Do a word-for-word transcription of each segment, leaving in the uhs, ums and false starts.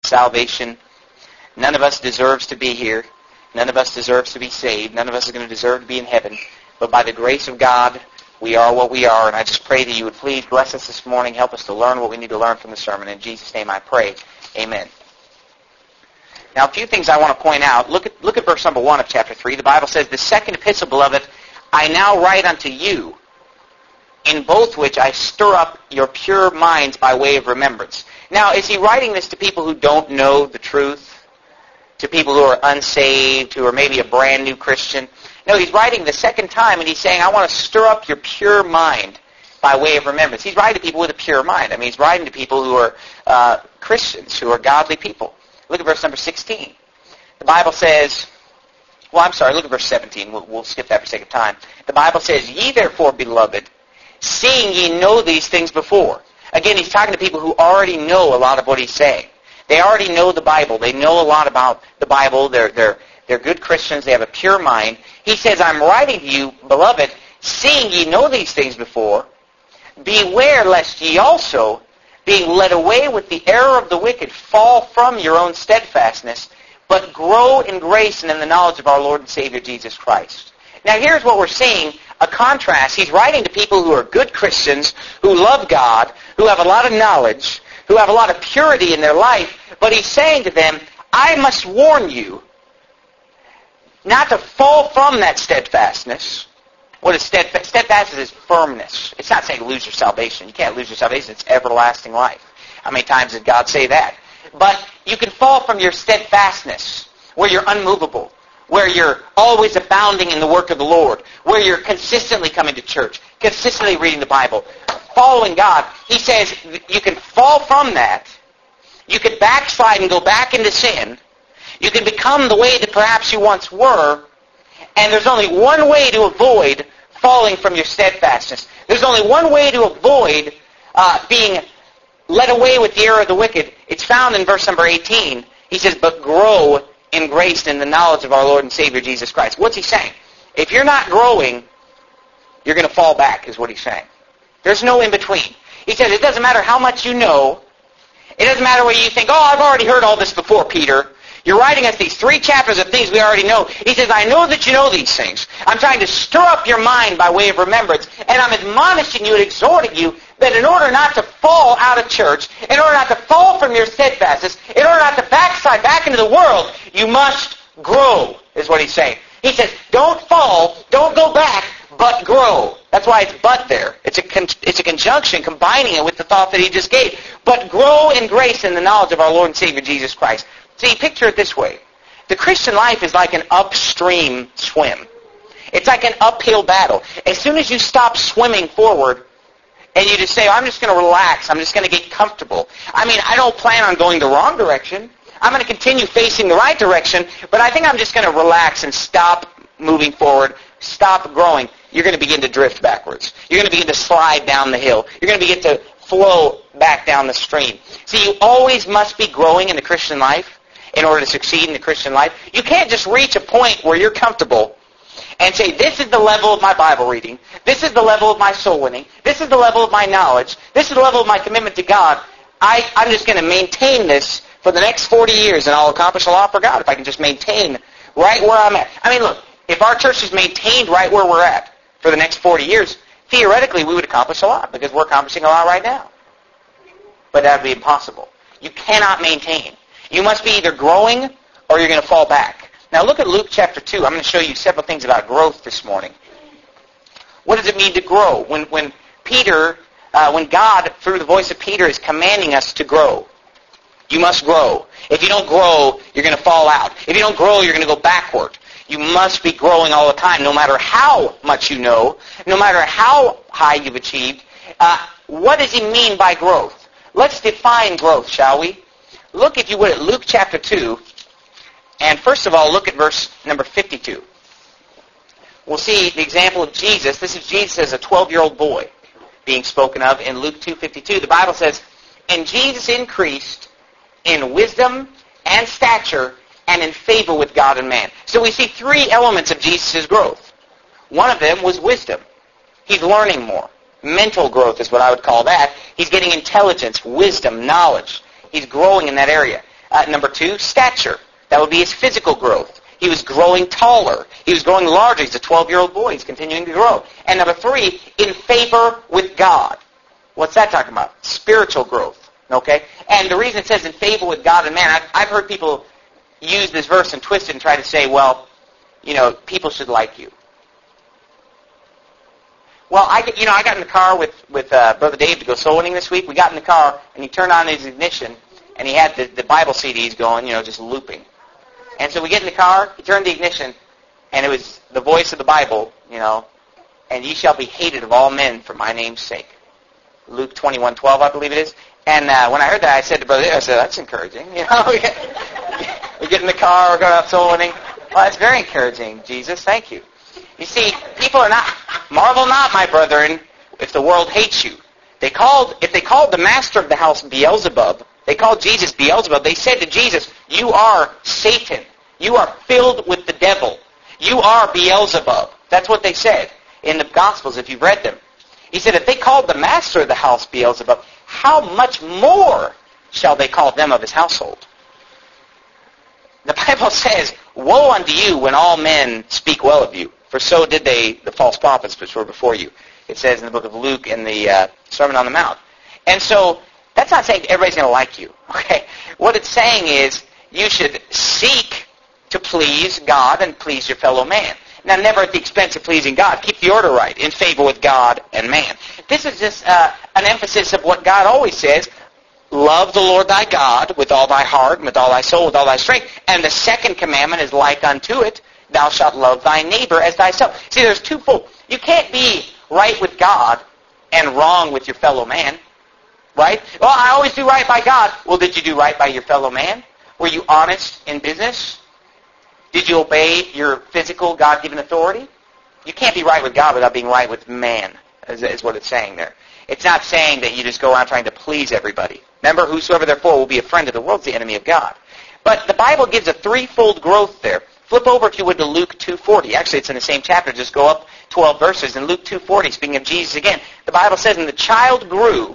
salvation. None of us deserves to be here. None of us deserves to be saved. None of us is going to deserve to be in heaven. But by the grace of God, we are what we are. And I just pray that you would please bless us this morning. Help us to learn what we need to learn from the sermon. In Jesus' name I pray. Amen. Now, a few things I want to point out. Look at, look at verse number one of chapter three. The Bible says, "The second epistle, beloved, I now write unto you, in both which I stir up your pure minds by way of remembrance." Now, is he writing this to people who don't know the truth? To people who are unsaved, who are maybe a brand new Christian? No, he's writing the second time, and he's saying, I want to stir up your pure mind by way of remembrance. He's writing to people with a pure mind. I mean, he's writing to people who are uh, Christians, who are godly people. Look at verse number sixteen. The Bible says, well, I'm sorry, look at verse seventeen. We'll, we'll skip that for sake of time. The Bible says, "Ye therefore, beloved, seeing ye know these things before." Again, he's talking to people who already know a lot of what he's saying. They already know the Bible. They know a lot about the Bible. They're, they're, they're good Christians. They have a pure mind. He says, "I'm writing to you, beloved, seeing ye know these things before, beware lest ye also, being led away with the error of the wicked, fall from your own steadfastness, but grow in grace and in the knowledge of our Lord and Savior Jesus Christ." Now here's what we're seeing, a contrast. He's writing to people who are good Christians, who love God, who have a lot of knowledge, who have a lot of purity in their life, but he's saying to them, I must warn you not to fall from that steadfastness. What is steadfast? Steadfastness is firmness. It's not saying lose your salvation. You can't lose your salvation. It's everlasting life. How many times did God say that? But you can fall from your steadfastness, where you're unmovable, where you're always abounding in the work of the Lord, where you're consistently coming to church, consistently reading the Bible, following God. He says you can fall from that. You can backslide and go back into sin. You can become the way that perhaps you once were. And there's only one way to avoid falling from your steadfastness. There's only one way to avoid uh, being led away with the error of the wicked. It's found in verse number eighteen. He says, "But grow in grace and in the knowledge of our Lord and Savior Jesus Christ." What's he saying? If you're not growing, you're going to fall back, is what he's saying. There's no in-between. He says it doesn't matter how much you know. It doesn't matter whether you think, oh, I've already heard all this before, Peter. You're writing us these three chapters of things we already know. He says, I know that you know these things. I'm trying to stir up your mind by way of remembrance, and I'm admonishing you and exhorting you that in order not to fall out of church, in order not to fall from your steadfastness, in order not to backslide back into the world, you must grow, is what he's saying. He says, don't fall, don't go back, but grow. That's why it's but there. It's a con- it's a conjunction combining it with the thought that he just gave. But grow in grace and the knowledge of our Lord and Savior Jesus Christ. See, picture it this way. The Christian life is like an upstream swim. It's like an uphill battle. As soon as you stop swimming forward and you just say, oh, I'm just going to relax, I'm just going to get comfortable. I mean, I don't plan on going the wrong direction. I'm going to continue facing the right direction, but I think I'm just going to relax and stop moving forward, stop growing. You're going to begin to drift backwards. You're going to begin to slide down the hill. You're going to begin to flow back down the stream. See, you always must be growing in the Christian life in order to succeed in the Christian life. You can't just reach a point where you're comfortable and say, this is the level of my Bible reading. This is the level of my soul winning. This is the level of my knowledge. This is the level of my commitment to God. I, I'm just going to maintain this for the next forty years, and I'll accomplish a lot for God if I can just maintain right where I'm at. I mean, look, if our church is maintained right where we're at for the next forty years, theoretically we would accomplish a lot because we're accomplishing a lot right now. But that would be impossible. You cannot maintain. You must be either growing or you're going to fall back. Now look at Luke chapter two. I'm going to show you several things about growth this morning. What does it mean to grow? When when Peter, uh, when God, through the voice of Peter, is commanding us to grow, you must grow. If you don't grow, you're going to fall out. If you don't grow, you're going to go backward. You must be growing all the time, no matter how much you know, no matter how high you've achieved. Uh, what does he mean by growth? Let's define growth, shall we? Look, if you would, at Luke chapter two, and first of all, look at verse number fifty-two. We'll see the example of Jesus. This is Jesus as a twelve-year-old boy being spoken of in Luke two fifty-two. The Bible says, and Jesus increased in wisdom and stature and in favor with God and man. So we see three elements of Jesus' growth. One of them was wisdom. He's learning more. Mental growth is what I would call that. He's getting intelligence, wisdom, knowledge. He's growing in that area. Uh, number two, stature. That would be his physical growth. He was growing taller. He was growing larger. He's a twelve-year-old boy. He's continuing to grow. And number three, in favor with God. What's that talking about? Spiritual growth. Okay? And the reason it says in favor with God and man, I've, I've heard people use this verse and twist it and try to say, well, you know, people should like you. Well, I get, you know, I got in the car with with uh, Brother Dave to go soul winning this week. We got in the car, and he turned on his ignition, and he had the, the Bible C Ds going, you know, just looping. And so we get in the car, he turned the ignition, and it was the voice of the Bible, you know, and ye shall be hated of all men for my name's sake. Luke twenty-one twelve, I believe it is. And uh, when I heard that, I said to Brother Dave, I said, that's encouraging. You know, we get, we get in the car, we're going out soul winning. Well, that's very encouraging, Jesus. Thank you. You see, people are not, marvel not, my brethren, if the world hates you. They called, if they called the master of the house Beelzebub, they called Jesus Beelzebub, they said to Jesus, you are Satan. You are filled with the devil. You are Beelzebub. That's what they said in the Gospels, if you've read them. He said, if they called the master of the house Beelzebub, how much more shall they call them of his household? The Bible says, woe unto you when all men speak well of you. For so did they, the false prophets which were before you. It says in the book of Luke in the uh, Sermon on the Mount. And so that's not saying everybody's going to like you. Okay? What it's saying is you should seek to please God and please your fellow man. Now, never at the expense of pleasing God. Keep the order right, in favor with God and man. This is just uh, an emphasis of what God always says. Love the Lord thy God with all thy heart, and with all thy soul, with all thy strength. And the second commandment is like unto it. Thou shalt love thy neighbor as thyself. See, there's twofold. You can't be right with God and wrong with your fellow man. Right? Well, I always do right by God. Well, did you do right by your fellow man? Were you honest in business? Did you obey your physical God-given authority? You can't be right with God without being right with man, is, is what it's saying there. It's not saying that you just go around trying to please everybody. Remember, whosoever therefore will be a friend of the world is the enemy of God. But the Bible gives a threefold growth there. Flip over, if you would, to Luke two forty. Actually, it's in the same chapter. Just go up twelve verses. In Luke two forty, speaking of Jesus again, the Bible says, and the child grew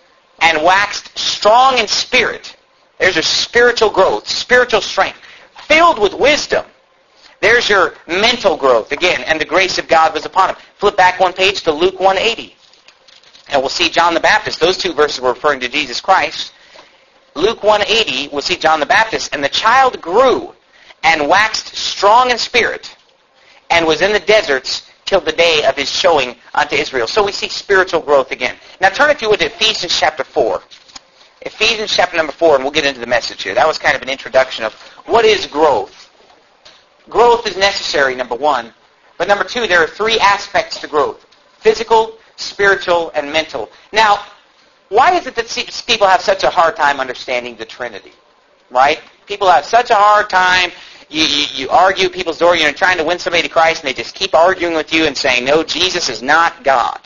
and waxed strong in spirit. There's your spiritual growth, spiritual strength, filled with wisdom. There's your mental growth, again, and the grace of God was upon him. Flip back one page to Luke one eighty. And we'll see John the Baptist. Those two verses were referring to Jesus Christ. Luke one eighty, we'll see John the Baptist. And the child grew and waxed strong in spirit, and was in the deserts till the day of his showing unto Israel. So we see spiritual growth again. Now turn, if you would, to Ephesians chapter four. Ephesians chapter number four, and we'll get into the message here. That was kind of an introduction of what is growth. Growth is necessary, number one. But number two, there are three aspects to growth. Physical, spiritual, and mental. Now, why is it that people have such a hard time understanding the Trinity? Right? People have such a hard time. You, you, you argue people's door. You're trying to win somebody to Christ, and they just keep arguing with you and saying, no, Jesus is not God.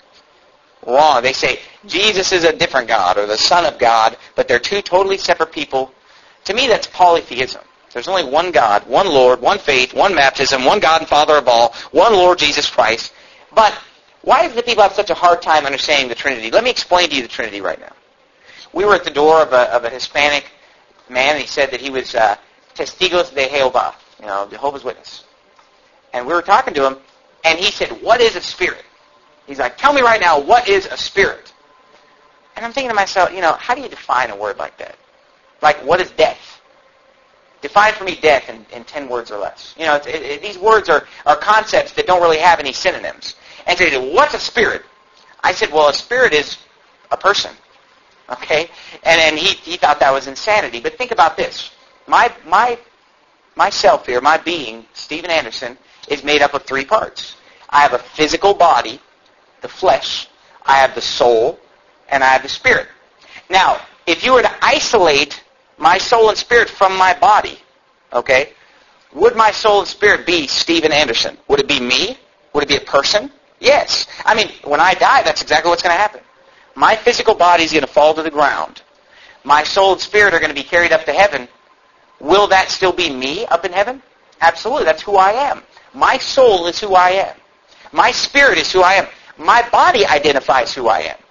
Wrong. They say, Jesus is a different God, or the Son of God, but they're two totally separate people. To me, that's polytheism. There's only one God, one Lord, one faith, one baptism, one God and Father of all, one Lord Jesus Christ. But why do the people have such a hard time understanding the Trinity? Let me explain to you the Trinity right now. We were at the door of a, of a Hispanic man, and he said that he was uh, Testigos de Jehová, you know, Jehovah's Witness. And we were talking to him, and he said, what is a spirit? He's like, tell me right now, what is a spirit? And I'm thinking to myself, you know, how do you define a word like that? Like, what is death? Define for me death in, in ten words or less. You know, it, it, these words are, are concepts that don't really have any synonyms. And so he said, what's a spirit? I said, well, a spirit is a person. Okay? And and he, he thought that was insanity. But think about this. My my myself here, my being, Stephen Anderson, is made up of three parts. I have a physical body, the flesh, I have the soul, and I have the spirit. Now, if you were to isolate my soul and spirit from my body, okay, would my soul and spirit be Stephen Anderson? Would it be me? Would it be a person? Yes. I mean, when I die, that's exactly what's going to happen. My physical body is going to fall to the ground. My soul and spirit are going to be carried up to heaven. Will that still be me up in heaven? Absolutely. That's who I am. My soul is who I am. My spirit is who I am. My body identifies who I am.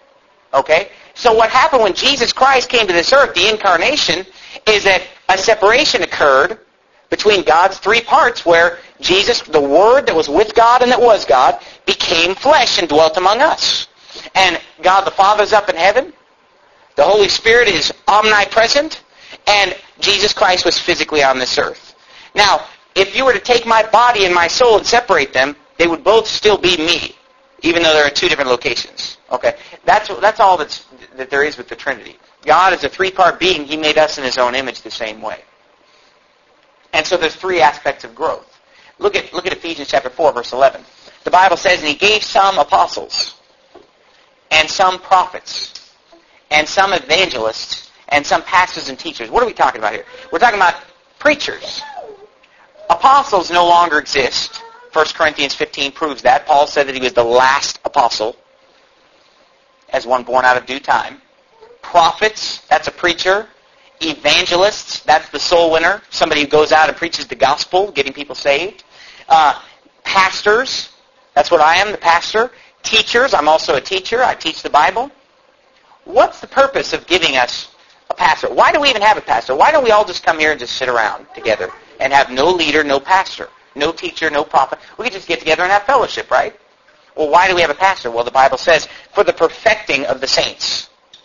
Okay? So what happened when Jesus Christ came to this earth, the incarnation, is that a separation occurred between God's three parts where Jesus, the Word that was with God and that was God, became flesh and dwelt among us. And God the Father is up in heaven. The Holy Spirit is omnipresent. And Jesus Christ was physically on this earth. Now, if you were to take my body and my soul and separate them, they would both still be me, even though they're at two different locations. Okay? That's that's all that's, that there is with the Trinity. God is a three-part being. He made us in His own image the same way. And so there's three aspects of growth. Look at look at Ephesians chapter four, verse eleven. The Bible says, and He gave some apostles, and some prophets, and some evangelists, and some pastors and teachers. What are we talking about here? We're talking about preachers. Apostles no longer exist. First Corinthians fifteen proves that. Paul said that he was the last apostle, as one born out of due time. Prophets, that's a preacher. Evangelists, that's the soul winner, somebody who goes out and preaches the gospel, getting people saved. Uh, pastors, that's what I am, the pastor. Teachers, I'm also a teacher. I teach the Bible. What's the purpose of giving us a pastor? Why do we even have a pastor? Why don't we all just come here and just sit around together and have no leader, no pastor, no teacher, no prophet? We could just get together and have fellowship, right? Well, why do we have a pastor? Well, the Bible says, for the perfecting of the saints.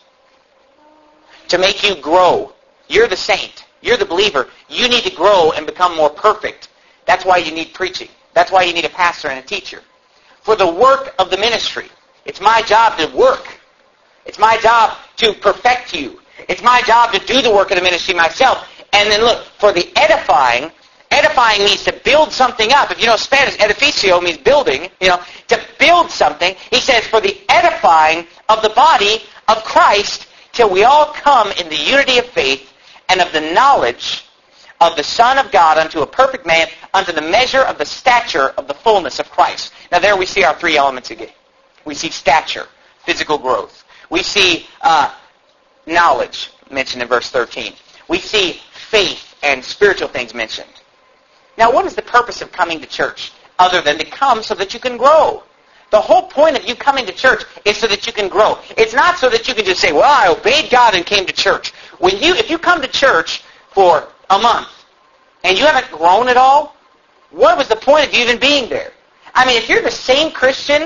To make you grow. You're the saint. You're the believer. You need to grow and become more perfect. That's why you need preaching. That's why you need a pastor and a teacher. For the work of the ministry. It's my job to work. It's my job to perfect you. It's my job to do the work of the ministry myself. And then look, for the edifying, edifying means to build something up. If you know Spanish, edificio means building. You know, to build something. He says, for the edifying of the body of Christ, till we all come in the unity of faith and of the knowledge of the Son of God unto a perfect man, unto the measure of the stature of the fullness of Christ. Now there we see our three elements again. We see stature, physical growth. We see uh, knowledge, mentioned in verse thirteen. We see faith and spiritual things mentioned. Now what is the purpose of coming to church other than to come so that you can grow? The whole point of you coming to church is so that you can grow. It's not so that you can just say, well, I obeyed God and came to church. When you, if you come to church for a month and you haven't grown at all, what was the point of you even being there? I mean, if you're the same Christian,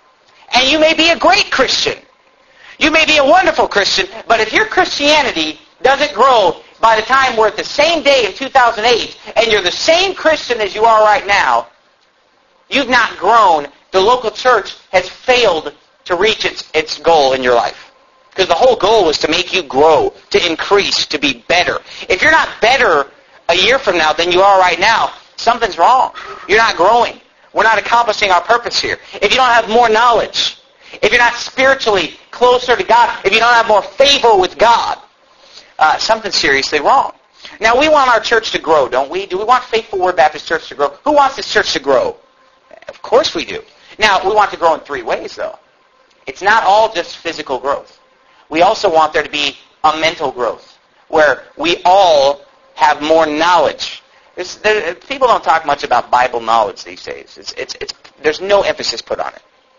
and you may be a great Christian, you may be a wonderful Christian, but if your Christianity doesn't grow by the time we're at the same day in two thousand eight, and you're the same Christian as you are right now, you've not grown. The local church has failed to reach its, its goal in your life. Because the whole goal was to make you grow, to increase, to be better. If you're not better a year from now than you are right now, something's wrong. You're not growing. We're not accomplishing our purpose here. If you don't have more knowledge, if you're not spiritually closer to God, if you don't have more favor with God, uh, something's seriously wrong. Now, we want our church to grow, don't we? Do we want Faithful Word Baptist Church to grow? Who wants this church to grow? Of course we do. Now, we want to grow in three ways, though. It's not all just physical growth. We also want there to be a mental growth, where we all have more knowledge. There, people don't talk much about Bible knowledge these days. It's, it's, it's, there's no emphasis put on it.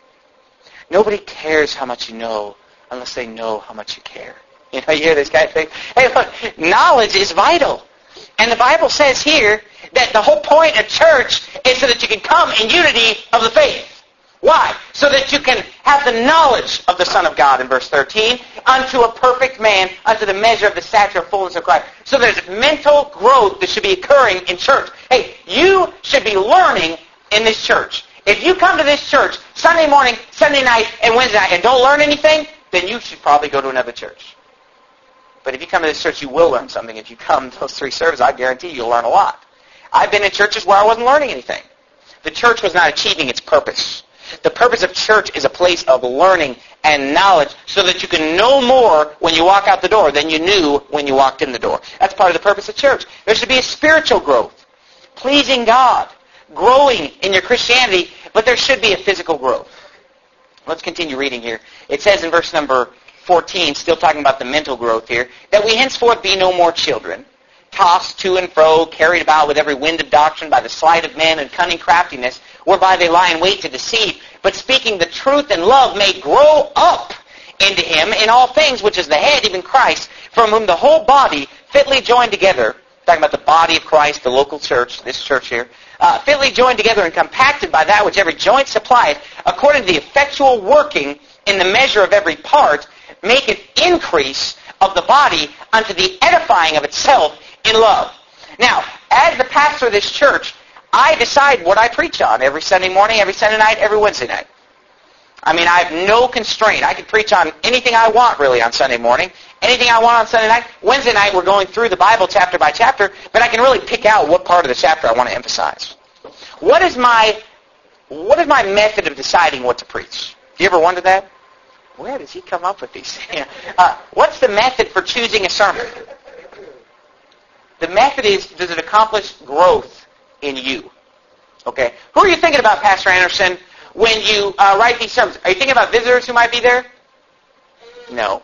Nobody cares how much you know unless they know how much you care. You know, you hear this guy say, hey, look, knowledge is vital. And the Bible says here that the whole point of church is so that you can come in unity of the faith. Why? So that you can have the knowledge of the Son of God, in verse thirteen, unto a perfect man, unto the measure of the stature of fullness of Christ. So there's mental growth that should be occurring in church. Hey, you should be learning in this church. If you come to this church Sunday morning, Sunday night, and Wednesday night and don't learn anything, then you should probably go to another church. But if you come to this church, you will learn something. If you come to those three services, I guarantee you'll learn a lot. I've been in churches where I wasn't learning anything. The church was not achieving its purpose. The purpose of church is a place of learning and knowledge so that you can know more when you walk out the door than you knew when you walked in the door. That's part of the purpose of church. There should be a spiritual growth, pleasing God, growing in your Christianity, but there should be a physical growth. Let's continue reading here. It says in verse number fourteen, still talking about the mental growth here, that we henceforth be no more children, tossed to and fro, carried about with every wind of doctrine by the sleight of men and cunning craftiness, whereby they lie in wait to deceive, but speaking the truth in love may grow up into him in all things, which is the head, even Christ, from whom the whole body fitly joined together, talking about the body of Christ, the local church, this church here, uh, fitly joined together and compacted by that which every joint supplieth, according to the effectual working in the measure of every part, maketh increase of the body unto the edifying of itself in love. Now, as the pastor of this church, I decide what I preach on every Sunday morning, every Sunday night, every Wednesday night. I mean, I have no constraint. I can preach on anything I want, really, on Sunday morning, anything I want on Sunday night. Wednesday night, we're going through the Bible chapter by chapter, but I can really pick out what part of the chapter I want to emphasize. What is my, what is my method of deciding what to preach? Do you ever wonder that? Where does he come up with these things? Uh, what's the method for choosing a sermon? The method is, does it accomplish growth in you? Okay. Who are you thinking about, Pastor Anderson, when you uh, write these sermons? Are you thinking about visitors who might be there? No.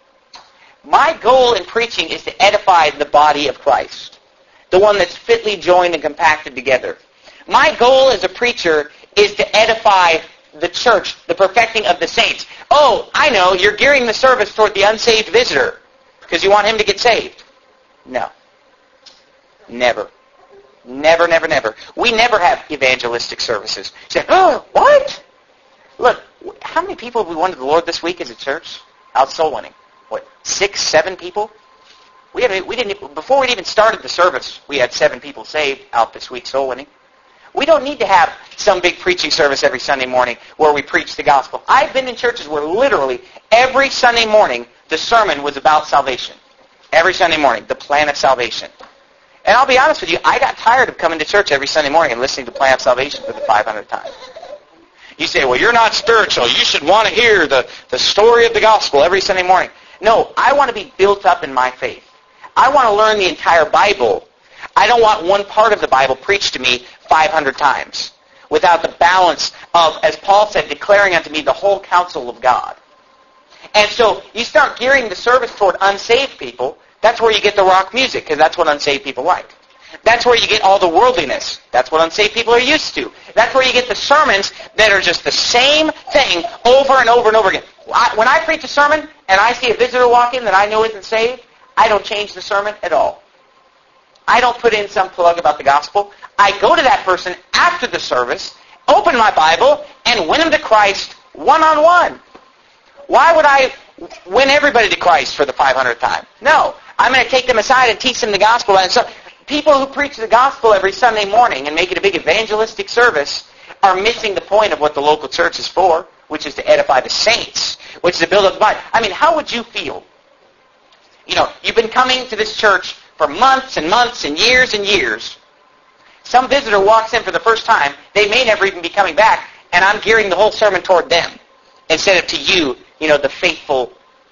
My goal in preaching is to edify the body of Christ, the one that's fitly joined and compacted together. My goal as a preacher is to edify the church, the perfecting of the saints. Oh, I know, you're gearing the service toward the unsaved visitor because you want him to get saved. No. Never. Never, never, never. We never have evangelistic services. You say, oh, what? Look, how many people have we won to the Lord this week as a church? Out soul winning. What, six, seven people? We had, we didn't before we even started the service, we had seven people saved out this week soul winning. We don't need to have some big preaching service every Sunday morning where we preach the gospel. I've been in churches where literally every Sunday morning the sermon was about salvation. Every Sunday morning, the plan of salvation. And I'll be honest with you, I got tired of coming to church every Sunday morning and listening to Plan of Salvation for the five hundredth time. You say, well, you're not spiritual. You should want to hear the, the story of the gospel every Sunday morning. No, I want to be built up in my faith. I want to learn the entire Bible. I don't want one part of the Bible preached to me five hundred times without the balance of, as Paul said, declaring unto me the whole counsel of God. And so you start gearing the service toward unsaved people. That's where you get the rock music, because that's what unsaved people like. That's where you get all the worldliness. That's what unsaved people are used to. That's where you get the sermons that are just the same thing over and over and over again. I, when I preach a sermon and I see a visitor walk in that I know isn't saved, I don't change the sermon at all. I don't put in some plug about the gospel. I go to that person after the service, open my Bible, and win them to Christ one-on-one. Why would I win everybody to Christ for the five hundredth time? No. I'm going to take them aside and teach them the gospel. And so people who preach the gospel every Sunday morning and make it a big evangelistic service are missing the point of what the local church is for, which is to edify the saints, which is to build up the body. I mean, how would you feel? You know, you've been coming to this church for months and months and years and years. Some visitor walks in for the first time. They may never even be coming back, and I'm gearing the whole sermon toward them instead of to you, you know, the faithful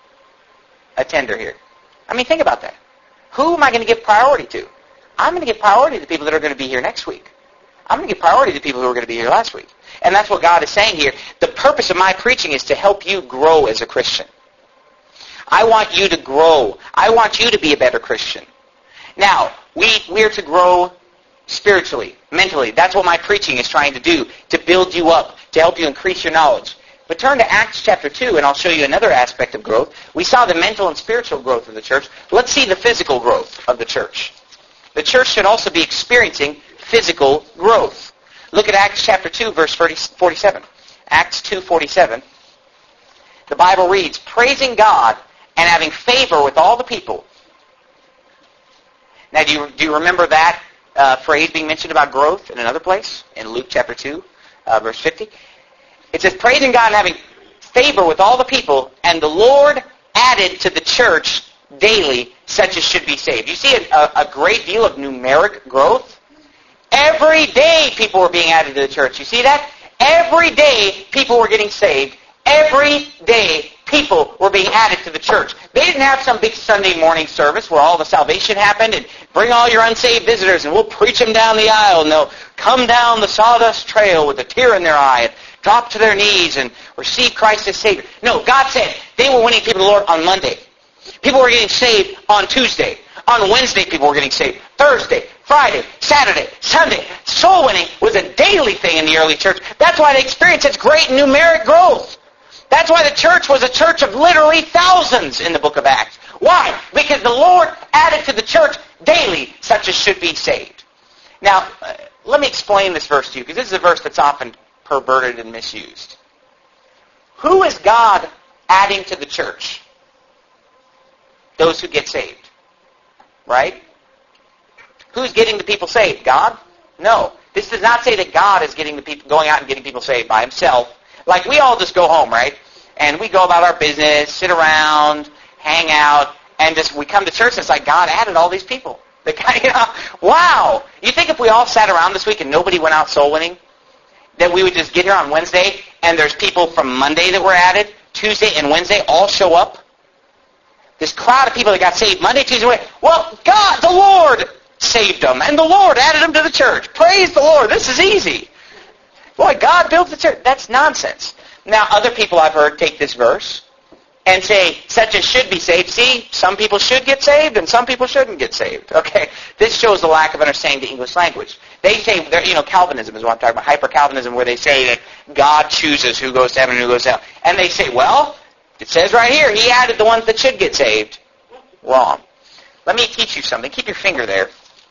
attender here. I mean, think about that. Who am I going to give priority to? I'm going to give priority to the people that are going to be here next week. I'm going to give priority to the people who are going to be here last week. And that's what God is saying here. The purpose of my preaching is to help you grow as a Christian. I want you to grow. I want you to be a better Christian. Now, we, we're to grow spiritually, mentally. That's what my preaching is trying to do, to build you up, to help you increase your knowledge. But turn to Acts chapter two, and I'll show you another aspect of growth. We saw the mental and spiritual growth of the church. Let's see the physical growth of the church. The church should also be experiencing physical growth. Look at Acts chapter two, verse forty-seven. Acts two forty-seven. The Bible reads, praising God and having favor with all the people. Now, do you, do you remember that uh, phrase being mentioned about growth in another place? In Luke chapter two, uh, verse fifty. It says, praising God and having favor with all the people, and the Lord added to the church daily such as should be saved. You see a, a great deal of numeric growth? Every day people were being added to the church. You see that? Every day people were getting saved. Every day people were being added to the church. They didn't have some big Sunday morning service where all the salvation happened and bring all your unsaved visitors and we'll preach them down the aisle and they'll come down the sawdust trail with a tear in their eye and drop to their knees and receive Christ as Savior. No, God said they were winning people to the Lord on Monday. People were getting saved on Tuesday. On Wednesday, people were getting saved. Thursday, Friday, Saturday, Sunday. Soul winning was a daily thing in the early church. That's why they experienced such great numeric growth. That's why the church was a church of literally thousands in the book of Acts. Why? Because the Lord added to the church daily such as should be saved. Now, uh, let me explain this verse to you, because this is a verse that's often perverted and misused. Who is God adding to the church? Those who get saved. Right? Who's getting the people saved? God? No. This does not say that God is getting the people, going out and getting people saved by himself. Like we all just go home, right? And we go about our business, sit around, hang out, and just we come to church and it's like God added all these people. The guy, you know, wow. You think if we all sat around this week and nobody went out soul winning, that we would just get here on Wednesday and there's people from Monday that were added, Tuesday and Wednesday all show up? This crowd of people that got saved Monday, Tuesday, Wednesday. Well, God, the Lord saved them, and the Lord added them to the church. Praise the Lord. This is easy. Boy, God built the church. That's nonsense. Now, other people I've heard take this verse and say, such as should be saved. See, some people should get saved, and some people shouldn't get saved. Okay, this shows the lack of understanding the English language. They say, you know, Calvinism is what I'm talking about, hyper-Calvinism, where they say that God chooses who goes to heaven and who goes to hell. And they say, well, it says right here, he added the ones that should get saved. Wrong. Let me teach you something. Keep your finger there.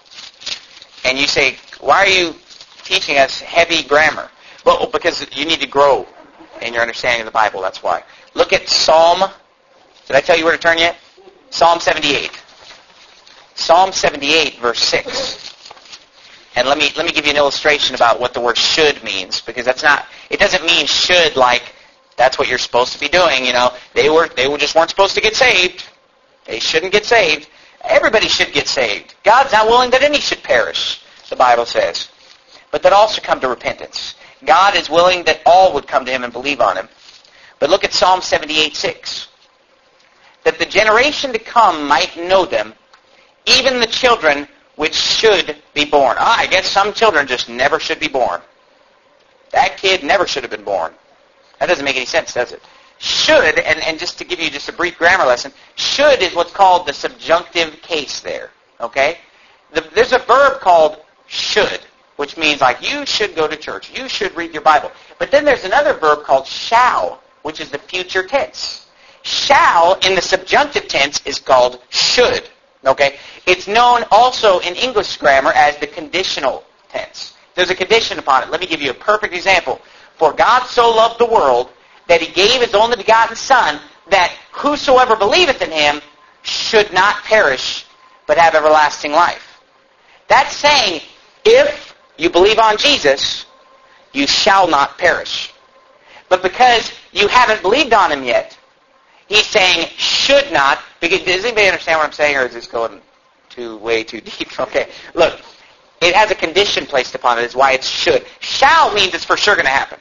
And you say, why are you teaching us heavy grammar? Well, because you need to grow in your understanding of the Bible, that's why. Look at Psalm, did I tell you where to turn yet? Psalm seventy-eight. Psalm seventy-eight, verse six. And let me let me give you an illustration about what the word should means, because that's not, it doesn't mean should like that's what you're supposed to be doing, you know. They were they were just weren't supposed to get saved. They shouldn't get saved. Everybody should get saved. God's not willing that any should perish, the Bible says, but that all should come to repentance. God is willing that all would come to him and believe on him. But look at Psalm seventy-eight, six. That the generation to come might know them, even the children which should be born. Ah, I guess some children just never should be born. That kid never should have been born. That doesn't make any sense, does it? Should, and, and just to give you just a brief grammar lesson, should is what's called the subjunctive case there. Okay? The, there's a verb called should, which means like you should go to church. You should read your Bible. But then there's another verb called shall, which is the future tense. Shall in the subjunctive tense is called should. Okay? It's known also in English grammar as the conditional tense. There's a condition upon it. Let me give you a perfect example. For God so loved the world that he gave his only begotten Son, that whosoever believeth in him should not perish, but have everlasting life. That's saying, if you believe on Jesus, you shall not perish. But because you haven't believed on him yet, he's saying should not. Because, does anybody understand what I'm saying, or is this going too way too deep? Okay, look, it has a condition placed upon it. Is why it's should. Shall means it's for sure going to happen.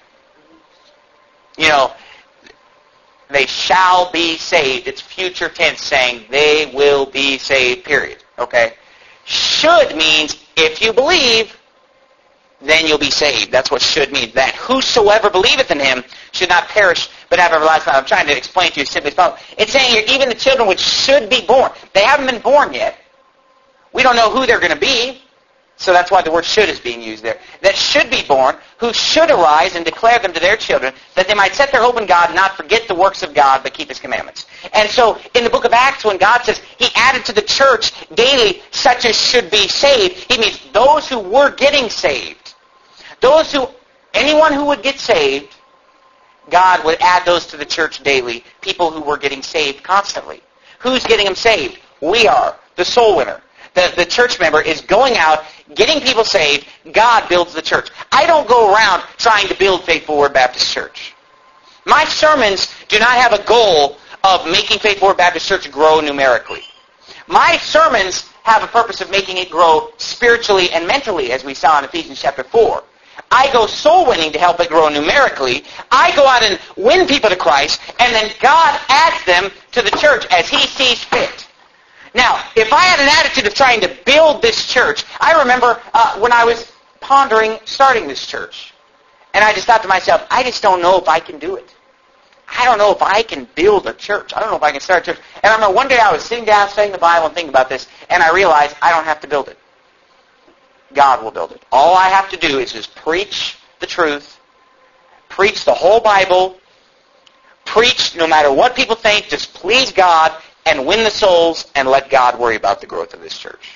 You know, they shall be saved. It's future tense saying they will be saved, period. Okay? Should means if you believe, then you'll be saved. That's what should means. That whosoever believeth in him should not perish, but have everlasting life. I'm trying to explain to you simply as possible. It's saying here, even the children which should be born, they haven't been born yet. We don't know who they're going to be. So that's why the word should is being used there. That should be born, who should arise and declare them to their children, that they might set their hope in God and not forget the works of God, but keep his commandments. And so in the book of Acts, when God says he added to the church daily such as should be saved, he means those who were getting saved. Those who, anyone who would get saved, God would add those to the church daily, people who were getting saved constantly. Who's getting them saved? We are, the soul winner. The, the church member is going out, getting people saved. God builds the church. I don't go around trying to build Faithful Word Baptist Church. My sermons do not have a goal of making Faithful Word Baptist Church grow numerically. My sermons have a purpose of making it grow spiritually and mentally, as we saw in Ephesians chapter four. I go soul winning to help it grow numerically. I go out and win people to Christ, and then God adds them to the church as he sees fit. Now, if I had an attitude of trying to build this church, I remember uh, when I was pondering starting this church. And I just thought to myself, I just don't know if I can do it. I don't know if I can build a church. I don't know if I can start a church. And I remember one day I was sitting down studying the Bible and thinking about this, and I realized I don't have to build it. God will build it. All I have to do is just preach the truth, preach the whole Bible, preach no matter what people think, just please God and win the souls and let God worry about the growth of this church.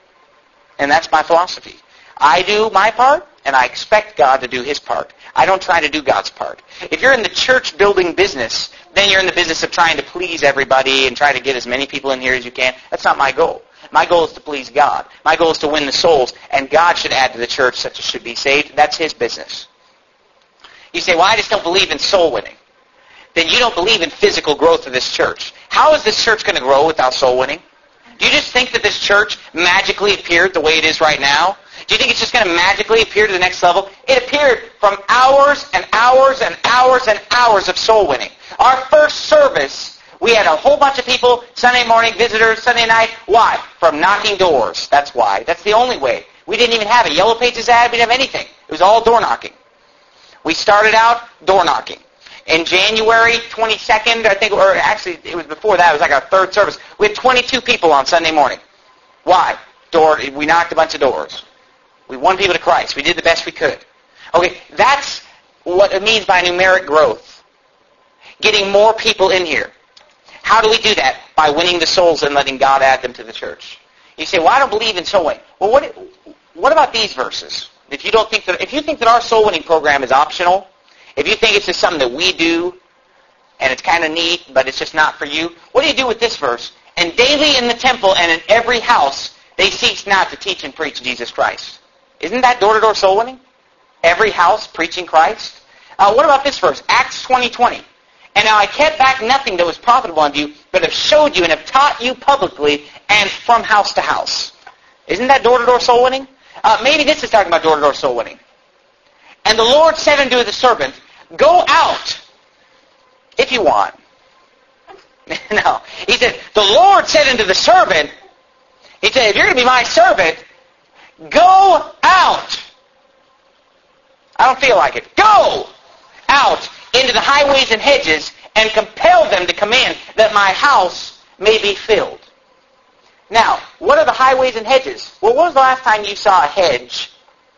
And that's my philosophy. I do my part, and I expect God to do His part. I don't try to do God's part. If you're in the church building business, then you're in the business of trying to please everybody and try to get as many people in here as you can. That's not my goal. My goal is to please God. My goal is to win the souls, and God should add to the church such as should be saved. That's His business. You say, well, I just don't believe in soul winning. Then you don't believe in physical growth of this church. How is this church going to grow without soul winning? Do you just think that this church magically appeared the way it is right now? Do you think it's just going to magically appear to the next level? It appeared from hours and hours and hours and hours of soul winning. Our first service, we had a whole bunch of people, Sunday morning, visitors, Sunday night. Why? From knocking doors. That's why. That's the only way. We didn't even have a Yellow Pages ad. We didn't have anything. It was all door knocking. We started out door knocking. In January twenty-second, I think, or actually it was before that, it was like our third service. We had twenty-two people on Sunday morning. Why? Door. We knocked a bunch of doors. We won people to Christ. We did the best we could. Okay, that's what it means by numeric growth. Getting more people in here. How do we do that? By winning the souls and letting God add them to the church. You say, well, I don't believe in soul winning. Well, what, what about these verses? If you don't think that, if you think that our soul winning program is optional, if you think it's just something that we do, and it's kind of neat, but it's just not for you, what do you do with this verse? And daily in the temple and in every house, they cease not to teach and preach Jesus Christ. Isn't that door-to-door soul winning? Every house preaching Christ? Uh, what about this verse? Acts twenty twenty. And now I kept back nothing that was profitable unto you, but have showed you and have taught you publicly and from house to house. Isn't that door-to-door soul winning? Uh, maybe this is talking about door-to-door soul winning. And the Lord said unto the servant, go out if you want. No. He said, the Lord said unto the servant, He said, if you're going to be my servant, go out. I don't feel like it. Go out into the highways and hedges and compel them to come in that my house may be filled. Now, what are the highways and hedges? Well, when was the last time you saw a hedge?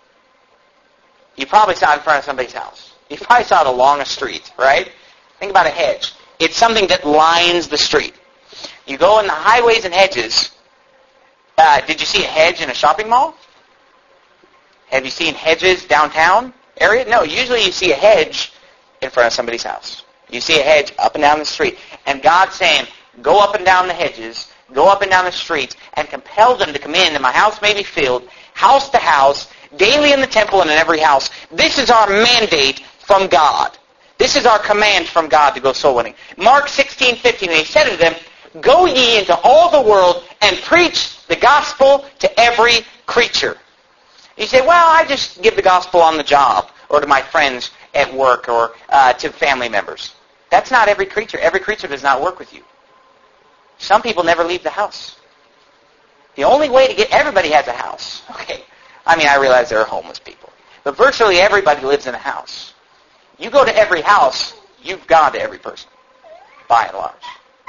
You probably saw it in front of somebody's house. You probably saw it along a street, right? Think about a hedge. It's something that lines the street. You go in the highways and hedges. Uh, did you see a hedge in a shopping mall? Have you seen hedges downtown area? No, usually you see a hedge in front of somebody's house. You see a hedge up and down the street. And God's saying, go up and down the hedges, go up and down the streets, and compel them to come in, that my house may be filled, house to house, daily in the temple and in every house. This is our mandate from God. This is our command from God to go soul winning. Mark sixteen fifteen, and He said to them, go ye into all the world and preach the gospel to every creature. You say, well, I just give the gospel on the job, or to my friends at work, or uh, to family members. That's not every creature. Every creature does not work with you. Some people never leave the house. The only way to get, everybody has a house. Okay. I mean, I realize there are homeless people. But virtually everybody lives in a house. You go to every house, you've gone to every person, by and large.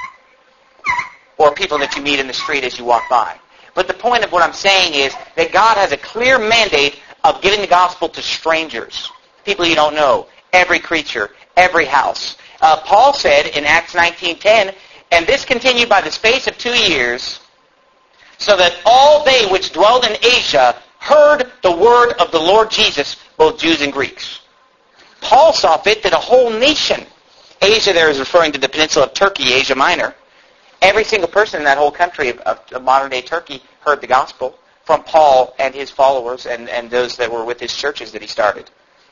Or people that you meet in the street as you walk by. But the point of what I'm saying is that God has a clear mandate of giving the gospel to strangers, people you don't know, every creature, every house. Uh, Paul said in Acts nineteen ten, and this continued by the space of two years, so that all they which dwelled in Asia heard the word of the Lord Jesus, both Jews and Greeks. Paul saw fit that a whole nation, Asia there is referring to the peninsula of Turkey, Asia Minor, every single person in that whole country of, of, of modern-day Turkey heard the gospel from Paul and his followers and, and those that were with his churches that he started.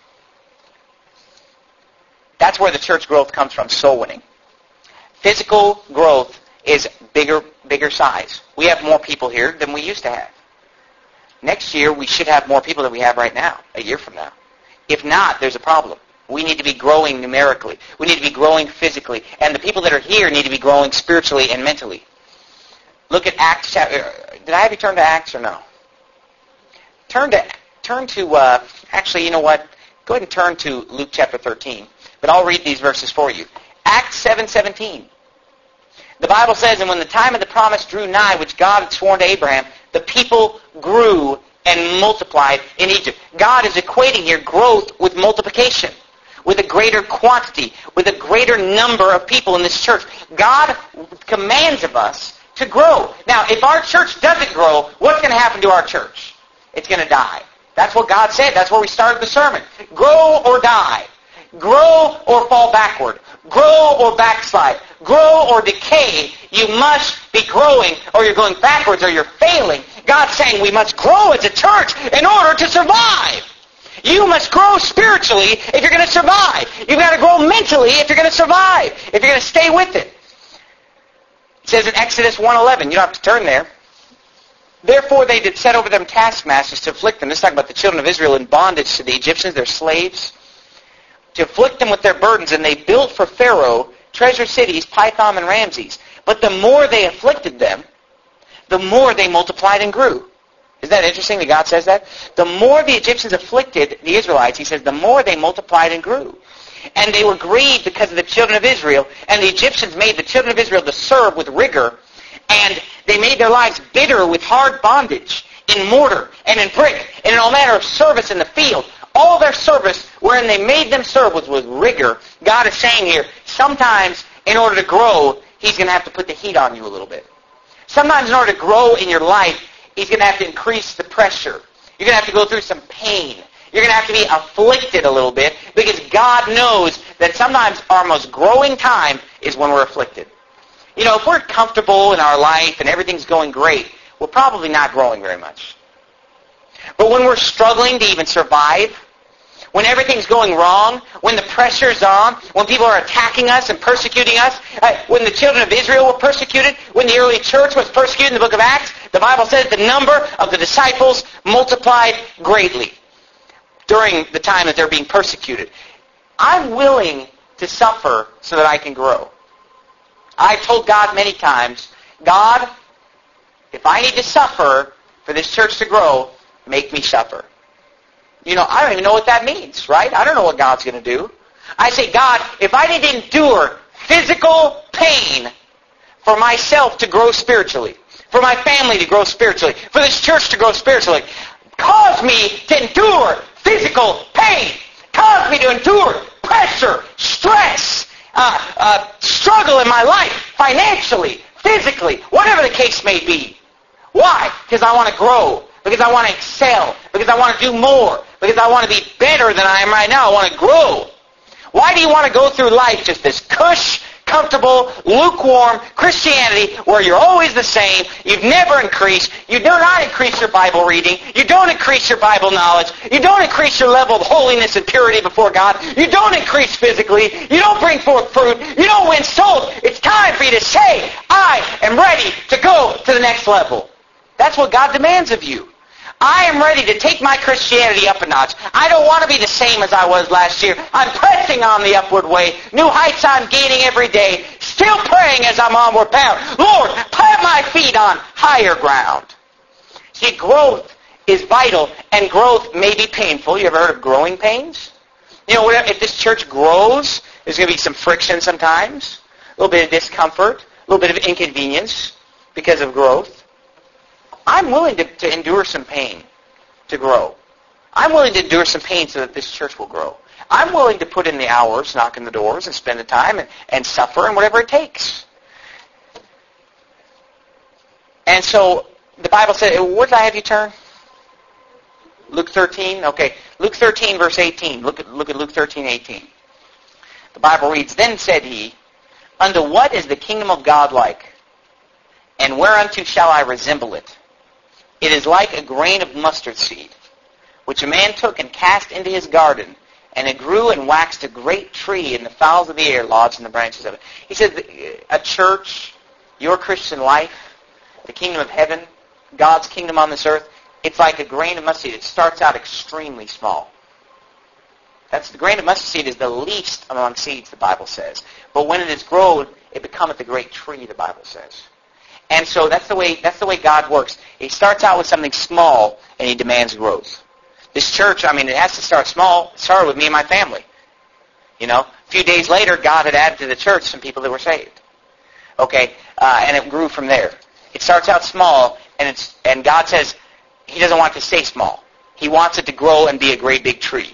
That's where the church growth comes from, soul winning. Physical growth is bigger, bigger size. We have more people here than we used to have. Next year, we should have more people than we have right now, a year from now. If not, there's a problem. We need to be growing numerically. We need to be growing physically. And the people that are here need to be growing spiritually and mentally. Look at Acts chapter. Did I have you turn to Acts or no? Turn to, turn to uh, actually, you know what? Go ahead and turn to Luke chapter thirteen. But I'll read these verses for you. Acts seven seventeen. The Bible says, and when the time of the promise drew nigh, which God had sworn to Abraham, the people grew and multiplied in Egypt. God is equating here growth with multiplication. with a greater quantity, with a greater number of people in this church. God commands of us to grow. Now, if our church doesn't grow, what's going to happen to our church? It's going to die. That's what God said. That's where we started the sermon. Grow or die. Grow or fall backward. Grow or backslide. Grow or decay. You must be growing or you're going backwards or you're failing. God's saying we must grow as a church in order to survive. You must grow spiritually if you're going to survive. You've got to grow mentally if you're going to survive, if you're going to stay with it. It says in Exodus one eleven, you don't have to turn there. Therefore they did set over them taskmasters to afflict them. This is talking about the children of Israel in bondage to the Egyptians, their slaves, to afflict them with their burdens. And they built for Pharaoh treasure cities, Pithom and Ramses. But the more they afflicted them, the more they multiplied and grew. Isn't that interesting that God says that? The more the Egyptians afflicted the Israelites, he says, the more they multiplied and grew. And they were grieved because of the children of Israel. And the Egyptians made the children of Israel to serve with rigor. And they made their lives bitter with hard bondage in mortar and in brick and in all manner of service in the field. All their service wherein they made them serve was with rigor. God is saying here, sometimes in order to grow, he's going to have to put the heat on you a little bit. Sometimes in order to grow in your life, he's going to have to increase the pressure. You're going to have to go through some pain. You're going to have to be afflicted a little bit because God knows that sometimes our most growing time is when we're afflicted. You know, if we're comfortable in our life and everything's going great, we're probably not growing very much. But when we're struggling to even survive, when everything's going wrong, when the pressure's on, when people are attacking us and persecuting us, uh, when the children of Israel were persecuted, when the early church was persecuted in the book of Acts, the Bible says the number of the disciples multiplied greatly during the time that they're being persecuted. I'm willing to suffer so that I can grow. I've told God many times, God, if I need to suffer for this church to grow, make me suffer. You know, I don't even know what that means, right? I don't know what God's going to do. I say, God, if I need to endure physical pain for myself to grow spiritually, for my family to grow spiritually, for this church to grow spiritually, cause me to endure physical pain. Cause me to endure pressure, stress, uh, uh, struggle in my life, financially, physically, whatever the case may be. Why? Because I want to grow. Because I want to excel. Because I want to do more. Because I want to be better than I am right now. I want to grow. Why do you want to go through life just this cush, comfortable, lukewarm Christianity where you're always the same, you've never increased, you do not increase your Bible reading, you don't increase your Bible knowledge, you don't increase your level of holiness and purity before God, you don't increase physically, you don't bring forth fruit, you don't win souls. It's time for you to say, I am ready to go to the next level. That's what God demands of you. I am ready to take my Christianity up a notch. I don't want to be the same as I was last year. I'm pressing on the upward way. New heights I'm gaining every day. Still praying as I'm onward bound. Lord, plant my feet on higher ground. See, growth is vital, and growth may be painful. You ever heard of growing pains? You know, if this church grows, there's going to be some friction sometimes, a little bit of discomfort, a little bit of inconvenience because of growth. I'm willing to, to endure some pain to grow. I'm willing to endure some pain so that this church will grow. I'm willing to put in the hours, knock on the doors, and spend the time and, and suffer and whatever it takes. And so the Bible said, what did I have you turn? Luke thirteen? Okay. Luke thirteen, verse eighteen. Look at, look at Luke thirteen, eighteen. The Bible reads, Then said he, Unto what is the kingdom of God like? And whereunto shall I resemble it? It is like a grain of mustard seed, which a man took and cast into his garden, and it grew and waxed a great tree, and the fowls of the air lodged in the branches of it. He said, a church, your Christian life, the kingdom of heaven, God's kingdom on this earth, it's like a grain of mustard seed. It starts out extremely small. That's the grain of mustard seed is the least among seeds, the Bible says. But when it is grown, it becometh a great tree, the Bible says. And so that's the way that's the way God works. He starts out with something small, and he demands growth. This church, I mean, it has to start small. It started with me and my family. You know, a few days later, God had added to the church some people that were saved. Okay, uh, and it grew from there. It starts out small, and it's and God says He doesn't want it to stay small. He wants it to grow and be a great big tree.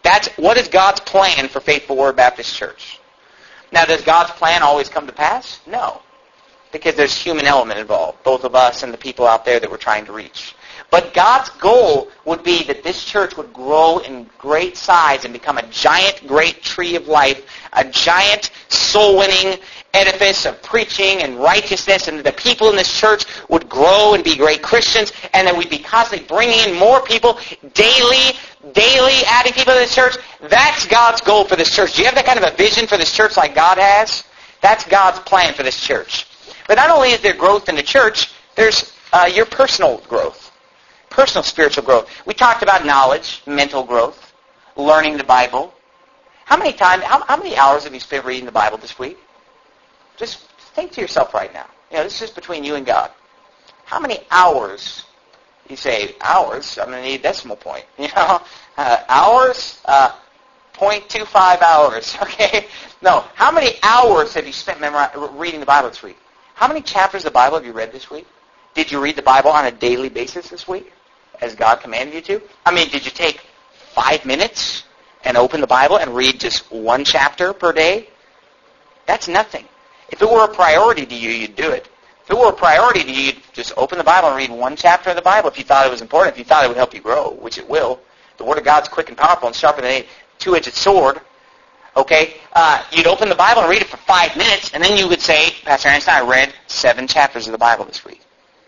That's what is God's plan for Faithful Word Baptist Church. Now, does God's plan always come to pass? No. Because there's human element involved, both of us and the people out there that we're trying to reach. But God's goal would be that this church would grow in great size and become a giant, great tree of life, a giant soul-winning edifice of preaching and righteousness, and that the people in this church would grow and be great Christians, and that we'd be constantly bringing in more people daily, daily adding people to this church. That's God's goal for this church. Do you have that kind of a vision for this church like God has? That's God's plan for this church. But not only is there growth in the church, there's uh, your personal growth, personal spiritual growth. We talked about knowledge, mental growth, learning the Bible. How many times, how, how many hours have you spent reading the Bible this week? Just think to yourself right now. You know, this is just between you and God. How many hours? You say, hours? I'm going to need a decimal point. You know, uh, hours? Uh, zero point two five hours, okay? No, how many hours have you spent memori- reading the Bible this week? How many chapters of the Bible have you read this week? Did you read the Bible on a daily basis this week, as God commanded you to? I mean, did you take five minutes and open the Bible and read just one chapter per day? That's nothing. If it were a priority to you, you'd do it. If it were a priority to you, you'd just open the Bible and read one chapter of the Bible if you thought it was important, if you thought it would help you grow, which it will. The Word of God's quick and powerful and sharper than a two-edged sword. Okay? Uh, you'd open the Bible and read it for five minutes, and then you would say, Pastor Einstein, I read seven chapters of the Bible this week.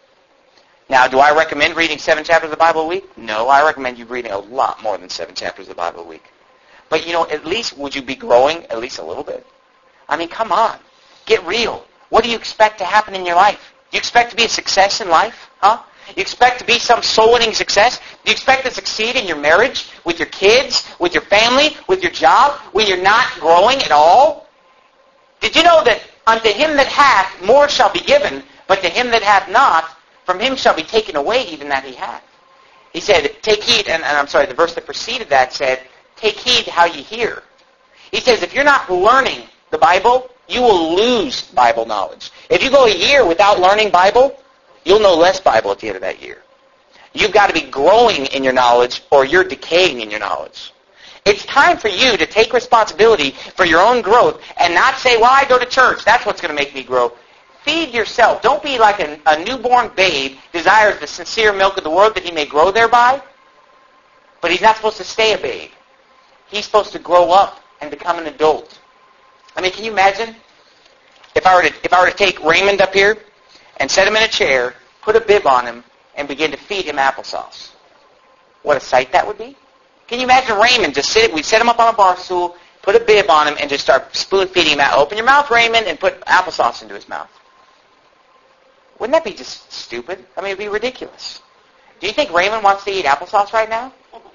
Now, do I recommend reading seven chapters of the Bible a week? No, I recommend you reading a lot more than seven chapters of the Bible a week. But, you know, at least would you be growing at least a little bit? I mean, come on. Get real. What do you expect to happen in your life? Do you expect to be a success in life? Huh? You expect to be some soul-winning success? Do you expect to succeed in your marriage, with your kids, with your family, with your job, when you're not growing at all? Did you know that unto him that hath, more shall be given, but to him that hath not, from him shall be taken away even that he hath? He said, take heed, and, and I'm sorry, the verse that preceded that said, take heed how you hear. He says, if you're not learning the Bible, you will lose Bible knowledge. If you go a year without learning Bible, you'll know less Bible at the end of that year. You've got to be growing in your knowledge or you're decaying in your knowledge. It's time for you to take responsibility for your own growth and not say, well, I go to church. That's what's going to make me grow. Feed yourself. Don't be like a, a newborn babe desires the sincere milk of the word that he may grow thereby. But he's not supposed to stay a babe. He's supposed to grow up and become an adult. I mean, can you imagine if I were to if I were to take Raymond up here and set him in a chair, put a bib on him, and begin to feed him applesauce? What a sight that would be! Can you imagine Raymond just sit? We set him up on a bar stool, put a bib on him, and just start spoon feeding him out. Open your mouth, Raymond, and put applesauce into his mouth. Wouldn't that be just stupid? I mean, it'd be ridiculous. Do you think Raymond wants to eat applesauce right now?